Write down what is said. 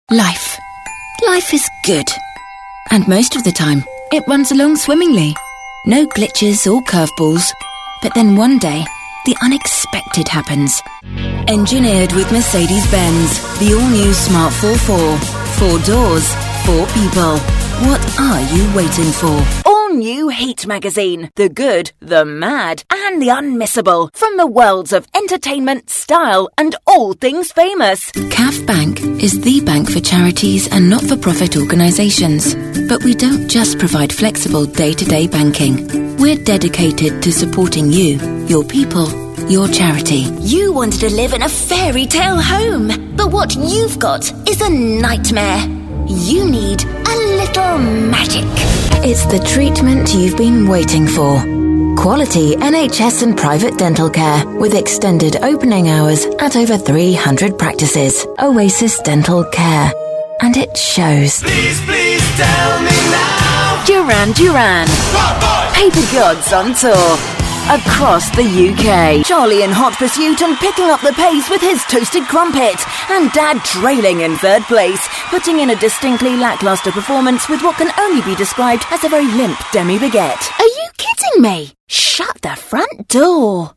Life. Life is good. And most of the time, it runs along swimmingly. No glitches or curveballs. But then one day, the unexpected happens. Engineered with Mercedes-Benz, the all-new Smart 4-4. 4 doors, 4 people. What are you waiting for? All new Heat magazine. The good, the mad, and the unmissable. From the worlds of entertainment, style, and all things famous. CAF Bank is the bank for charities and not-for-profit organisations. But we don't just provide flexible day-to-day banking. We're dedicated to supporting you, your people, your charity. You wanted to live in a fairy tale home, but what you've got is a nightmare. You need a little magic. It's the treatment you've been waiting for. Quality NHS and private dental care with extended opening hours at over 300 practices. Oasis Dental Care. And it shows. Please tell me now. Duran Duran. Paper Gods on tour. Across the UK. Charlie in hot pursuit and picking up the pace with his toasted crumpet. And Dad trailing in third place, putting in a distinctly lacklustre performance with what can only be described as a very limp demi-baguette. Are you kidding me? Shut the front door.